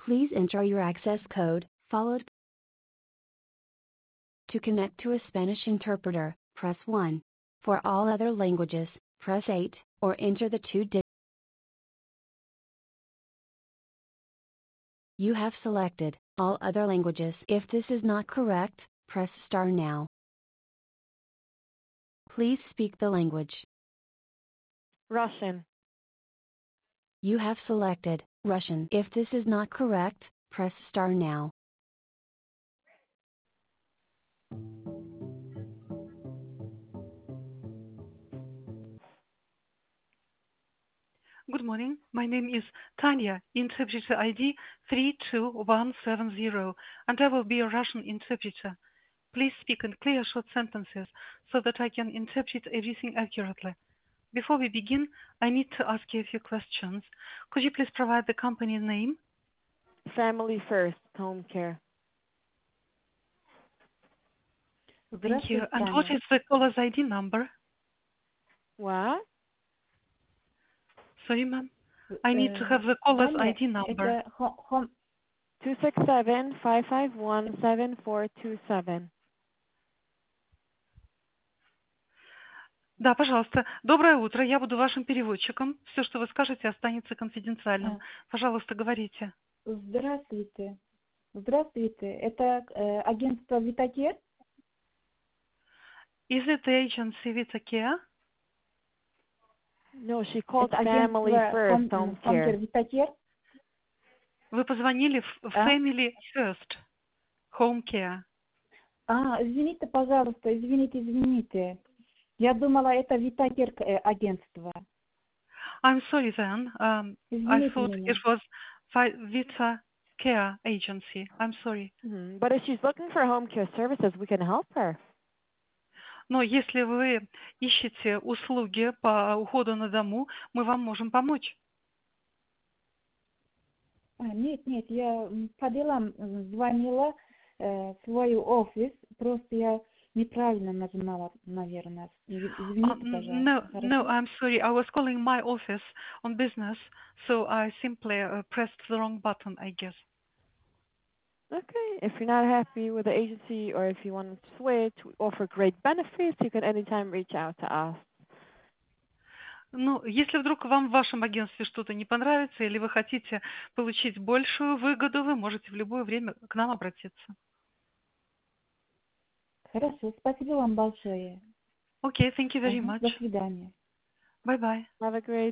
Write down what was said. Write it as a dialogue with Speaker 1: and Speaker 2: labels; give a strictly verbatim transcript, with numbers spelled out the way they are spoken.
Speaker 1: Please enter your access code, followed. To connect to a Spanish interpreter, press one. For all other languages, press eight, or enter the two digits. You have selected all other languages. If this is not correct, press star now. Please speak the language.
Speaker 2: Russian.
Speaker 1: You have selected Russian. If this is not correct, press star now.
Speaker 3: Good morning. My name is Tanya, interpreter I D three two one seven zero, and I will be a Russian interpreter. Please speak in clear short sentences so that I can interpret everything accurately. Before we begin, I need to ask you a few questions. Could you please provide the company name?
Speaker 2: Family First Home Care.
Speaker 3: Thank you. And what is the caller's I D number?
Speaker 2: What?
Speaker 3: Sorry, ma'am. I need to have the caller's I D number.
Speaker 2: two six seven, five five one, seven four two seven.
Speaker 3: Да, пожалуйста. Доброе утро. Я буду вашим переводчиком. Все, что вы скажете, останется конфиденциальным. Пожалуйста, говорите.
Speaker 4: Здравствуйте. Здравствуйте. Это э, агентство Витакер?
Speaker 3: Is it the agency Vitacare?
Speaker 2: No, she called Family First Home Care.
Speaker 4: Витакер?
Speaker 3: Вы позвонили в Family First Home Care.
Speaker 4: А, извините, пожалуйста, извините, извините. Я думала, это Витакер агентство.
Speaker 3: I'm sorry then. Um, I thought
Speaker 4: меня.
Speaker 3: it was Vita Care Agency. I'm sorry.
Speaker 2: Mm-hmm. But if she's looking for home care services, we can help her.
Speaker 3: Но если вы ищете услуги по уходу на дому, мы вам можем помочь.
Speaker 4: А, нет, нет, я по делам звонила э, в свой офис, просто я неправильно нажимала, наверное. Извините,
Speaker 3: Uh,
Speaker 4: пожалуйста.
Speaker 3: no,
Speaker 4: Хорошо?
Speaker 3: no, I'm sorry. I was calling my office on business, so I simply uh, pressed the wrong button, I guess.
Speaker 2: Okay. If you're not happy with the agency or if you want to switch, we offer great benefits. You can anytime reach out to us.
Speaker 3: Ну, если вдруг вам в вашем агентстве что-то не понравится или вы хотите получить большую выгоду, вы можете в любое время к нам обратиться.
Speaker 4: Хорошо, спасибо вам большое.
Speaker 3: Okay, thank you very
Speaker 4: Ага,
Speaker 3: much.
Speaker 4: до свидания.
Speaker 3: Bye-bye.
Speaker 2: Have a great